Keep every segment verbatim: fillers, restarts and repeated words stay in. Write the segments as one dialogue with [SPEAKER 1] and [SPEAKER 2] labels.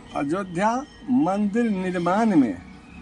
[SPEAKER 1] अयोध्या मंदिर निर्माण में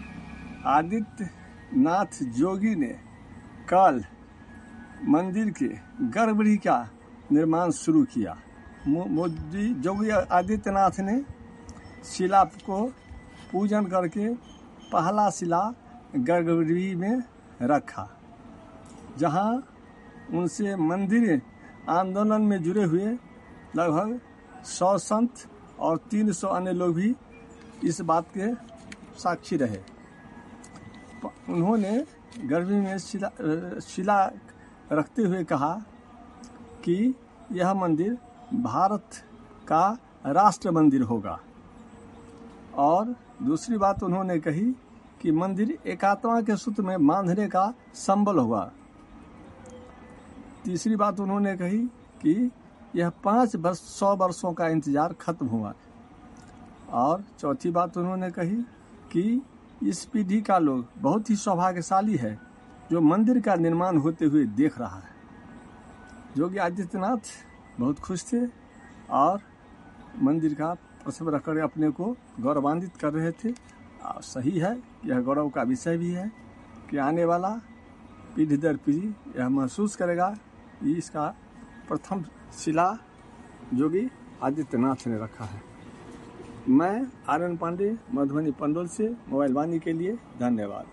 [SPEAKER 1] आदित्यनाथ जोगी ने कल मंदिर के गर्भगृह का निर्माण शुरू किया। मोदी जोगी आदित्यनाथ ने शिला को पूजन करके पहला शिला गर्भगृह में रखा, जहां उनसे मंदिर आंदोलन में जुड़े हुए लगभग सौ संत और तीन सौ अन्य लोग भी इस बात के साक्षी रहे। उन्होंने गर्भगृह में शिला शिला रखते हुए कहा कि यह मंदिर भारत का राष्ट्र मंदिर होगा। और दूसरी बात उन्होंने कही कि मंदिर एकात्मा के सूत्र में बांधने का संबल होगा। तीसरी बात उन्होंने कही कि यह पाँच वर्ष सौ वर्षों का इंतजार खत्म हुआ। और चौथी बात उन्होंने कही कि इस पीढ़ी का लोग बहुत ही सौभाग्यशाली है जो मंदिर का निर्माण होते हुए देख रहा है। योगी आदित्यनाथ बहुत खुश थे और मंदिर का प्रसव रखकर अपने को गौरवान्वित कर रहे थे। और सही है, यह गौरव का विषय भी है कि आने वाला पीढ़ी दर पीढ़ी यह महसूस करेगा कि इसका प्रथम शिला योगी आदित्यनाथ ने रखा है। मैं आर एन पांडे, मधुबनी पंडोल से मोबाइल वाणी के लिए धन्यवाद।